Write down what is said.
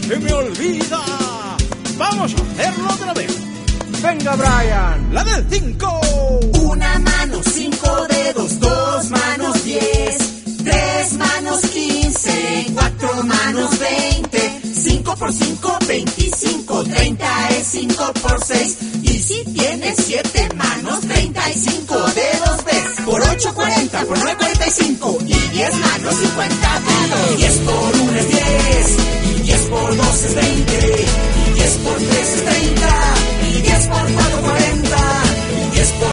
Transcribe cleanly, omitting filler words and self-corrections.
se me olvida. Vamos a hacerlo otra vez. Venga, Brian, la del 5. Una mano, 5 dedos, 2 manos, 10, 3 manos, 15, 4 manos, 20, 5 por 5, 25, 30 es 5 por 6. Y si tienes 7 manos, 35 dedos ves. Por 8, 40, por 9, 45. Y 10 manos, 50 dedos. 10 por 1 es 10. Y 10 por 2 es 20. Y 10 por 3 es 30. Y 10 por 4,